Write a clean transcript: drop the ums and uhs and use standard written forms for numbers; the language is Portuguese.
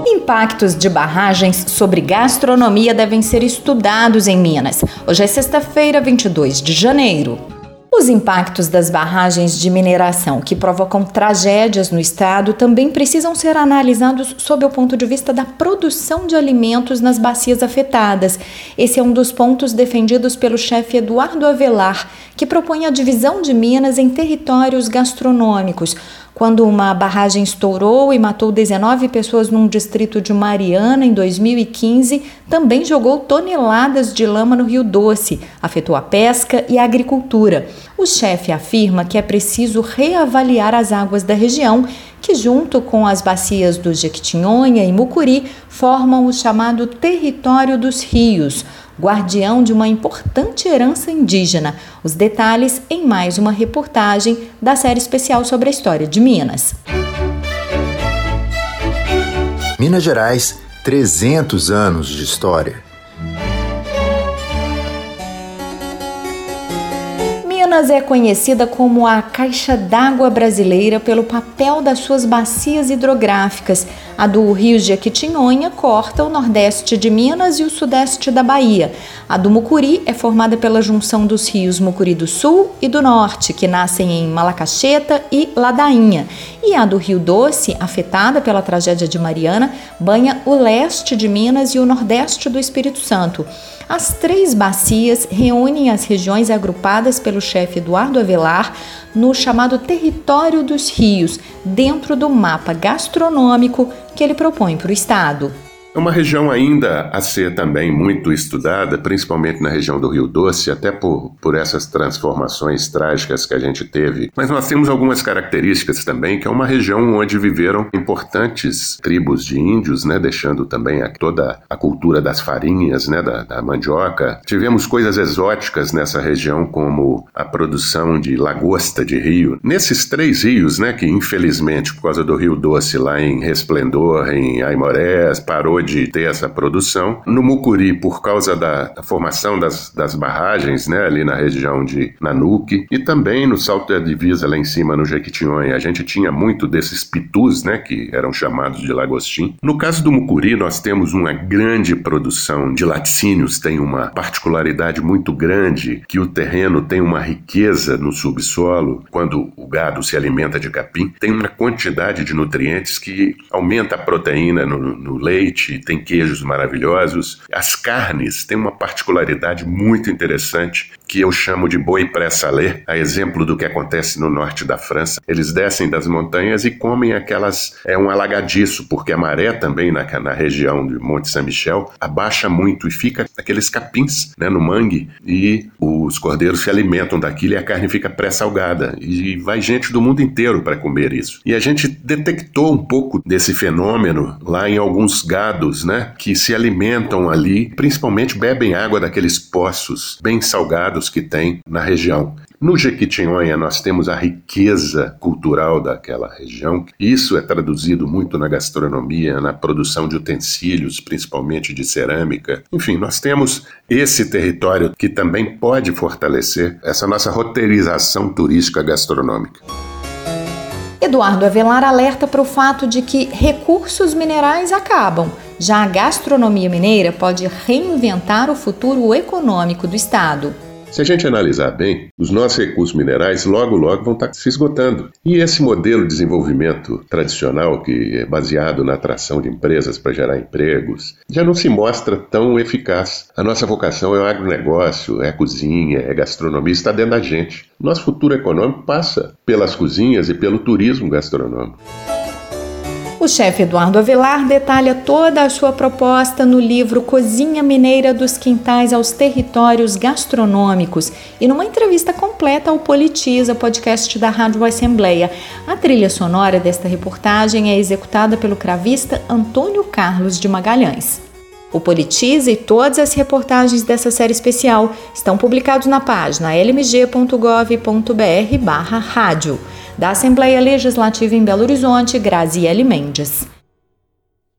Impactos de barragens sobre gastronomia devem ser estudados em Minas. Hoje é sexta-feira, 22 de janeiro. Os impactos das barragens de mineração que provocam tragédias no estado também precisam ser analisados sob o ponto de vista da produção de alimentos nas bacias afetadas. Esse é um dos pontos defendidos pelo chefe Eduardo Avelar, que propõe a divisão de Minas em territórios gastronômicos. Quando uma barragem estourou e matou 19 pessoas num distrito de Mariana em 2015, também jogou toneladas de lama no Rio Doce, afetou a pesca e a agricultura. O chefe afirma que é preciso reavaliar as águas da região, que junto com as bacias do Jequitinhonha e Mucuri formam o chamado Território dos Rios, guardião de uma importante herança indígena. Os detalhes em mais uma reportagem da série especial sobre a história de Minas. Minas Gerais, 300 anos de história. Minas é conhecida como a caixa d'água brasileira pelo papel das suas bacias hidrográficas. A do Rio Jequitinhonha corta o nordeste de Minas e o sudeste da Bahia. A do Mucuri é formada pela junção dos rios Mucuri do Sul e do Norte, que nascem em Malacacheta e Ladainha. E a do Rio Doce, afetada pela tragédia de Mariana, banha o leste de Minas e o nordeste do Espírito Santo. As três bacias reúnem as regiões agrupadas pelo chefe Eduardo Avelar no chamado Território dos Rios, dentro do mapa gastronômico que ele propõe para o estado. É uma região ainda a ser também muito estudada, principalmente na região do Rio Doce, até por essas transformações trágicas que a gente teve. Mas nós temos algumas características também, que é uma região onde viveram importantes tribos de índios, né, deixando também toda a cultura das farinhas, né, da mandioca. Tivemos coisas exóticas nessa região, como a produção de lagosta de rio. Nesses três rios, né, que infelizmente, por causa do Rio Doce, lá em Resplendor, em Aimorés, parou de ter essa produção. No Mucuri, por causa da formação das barragens, né, ali na região de Nanuque, e também no Salto da Divisa, lá em cima no Jequitinhonha, a gente tinha muito desses pitus, né, que eram chamados de lagostim. No caso do Mucuri, nós temos uma grande produção de laticínios, tem uma particularidade muito grande, que o terreno tem uma riqueza no subsolo. Quando o gado se alimenta de capim, tem uma quantidade de nutrientes que aumenta a proteína no leite, tem queijos maravilhosos. As carnes têm uma particularidade muito interessante que eu chamo de boi pré-salé, a exemplo do que acontece no norte da França. Eles descem das montanhas e comem um alagadiço, porque a maré também na região de Monte Saint-Michel abaixa muito e fica aqueles capins, né, no mangue, e os cordeiros se alimentam daquilo e a carne fica pré-salgada. E vai gente do mundo inteiro para comer isso. E a gente detectou um pouco desse fenômeno lá em alguns gados, né, que se alimentam ali, principalmente bebem água daqueles poços bem salgados que tem na região. No Jequitinhonha nós temos a riqueza cultural daquela região. Isso é traduzido muito na gastronomia, na produção de utensílios, principalmente de cerâmica. Enfim, nós temos esse território que também pode fortalecer essa nossa roteirização turística gastronômica. Eduardo Avelar alerta para o fato de que recursos minerais acabam. Já a gastronomia mineira pode reinventar o futuro econômico do estado. Se a gente analisar bem, os nossos recursos minerais logo vão estar se esgotando. E esse modelo de desenvolvimento tradicional, que é baseado na atração de empresas para gerar empregos, já não se mostra tão eficaz. A nossa vocação é o agronegócio, é a cozinha, é a gastronomia, está dentro da gente. Nosso futuro econômico passa pelas cozinhas e pelo turismo gastronômico. O chefe Eduardo Avelar detalha toda a sua proposta no livro Cozinha Mineira dos Quintais aos Territórios Gastronômicos e numa entrevista completa ao Politiza, podcast da Rádio Assembleia. A trilha sonora desta reportagem é executada pelo cravista Antônio Carlos de Magalhães. O Politiza e todas as reportagens dessa série especial estão publicados na página lmg.gov.br/rádio. Da Assembleia Legislativa em Belo Horizonte, Graziele Mendes.